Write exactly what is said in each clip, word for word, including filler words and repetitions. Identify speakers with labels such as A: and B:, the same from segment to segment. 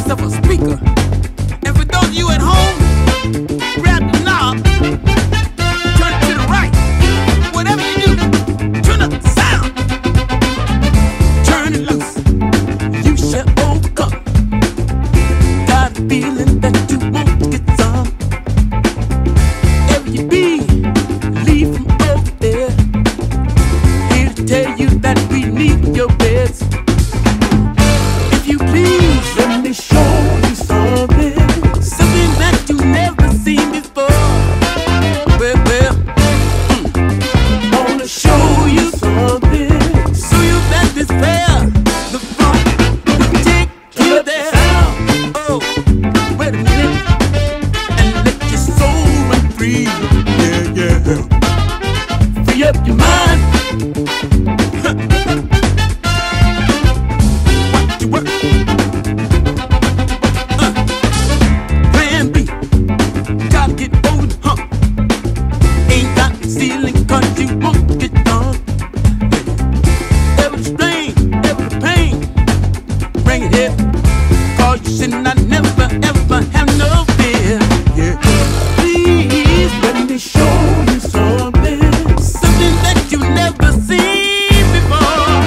A: yourself a speaker. And for those of you at home, grab the knob, turn it to the right. Whatever you do, turn up the sound. Turn it loose, you shall overcome. Got a feeling that you want to get some. Wherever you be, leave from over there. Here to tell you that we need your best. If you please, let me show you something, something that you never seen before. Well, well, mm. Wanna show you something, show you that it's fair. The funk, we take you there. Oh, wait a minute, and let your soul run free. Yeah, yeah. Free up your mind. Watch your work. Uh, plan B. Gotta get over the hump. Ain't got the ceiling cause you won't get done. Ever the strain, ever the pain, bring it here. Cause you should not never ever have no fear. Yeah. Please let me show you something, something that you never seen before.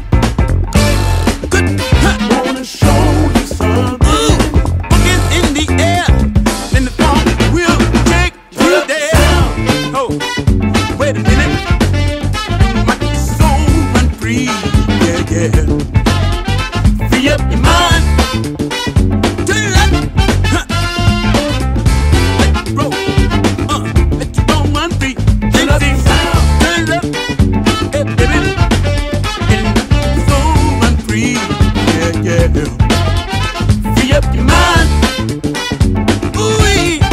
A: Good, huh. Wanna show you something. Ooh, focus in the air, then the funk will take you there. Oh, wait a minute, my soul run free. Yeah, yeah. Free up your mind. Turn it up, huh. Let it roll, uh, let your soul run free. Turn up the sound. Turn it up, hey baby, and let your soul run free. Yeah, yeah. Free up your mind. Ooh-wee.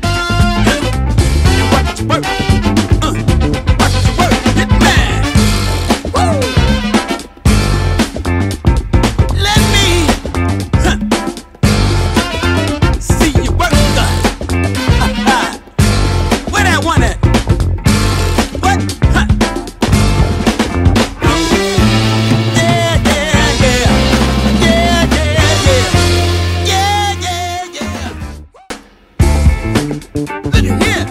A: And watch your work, uh, watch your work, get mad. Woo. Let me, huh, see you work, uh, where that one at? What? Huh. Yeah, yeah, yeah. Yeah, yeah, yeah. Yeah, yeah, yeah. Look at here.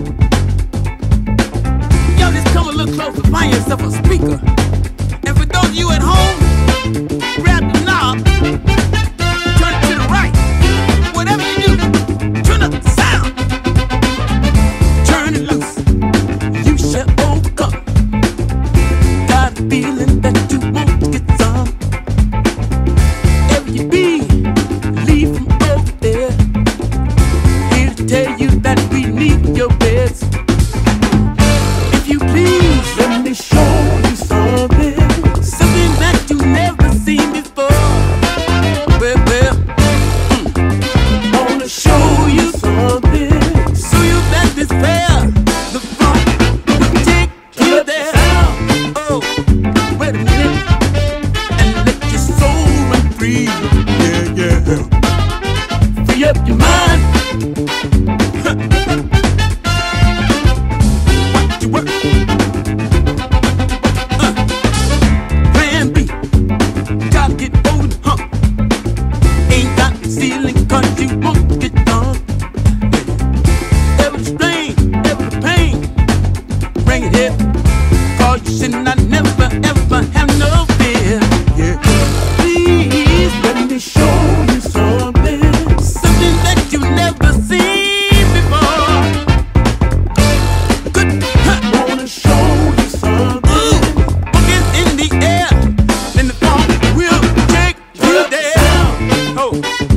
A: Yo, just come a little closer, find yourself a speaker. And for those of you at home, grab the knob, turn it to the right. Whatever you do, turn up the sound. Turn it loose, you shall overcome. Got a feeling that you want to get some. Wherever you be, leave from over there. Here to tell you that we need your best. If you please, let me show you something, something that you never seen before. Well, well, mm. Wanna show you something, show you that it's fair. The funk, we take you there. Oh, wait a minute, and let your soul run free. Yeah, yeah. Free up your mind. Watch your work. Uh, plan B. Gotta get over the hump. Ain't got the ceiling cause you won't get done. Ever the strain, ever the pain, bring it here. Cause you should not never ever have no fear. Yeah. Please let me show you something, something that you never seen before. Good, huh. Wanna show you something. Ooh, focus in the air, then the funk will take you there. Oh.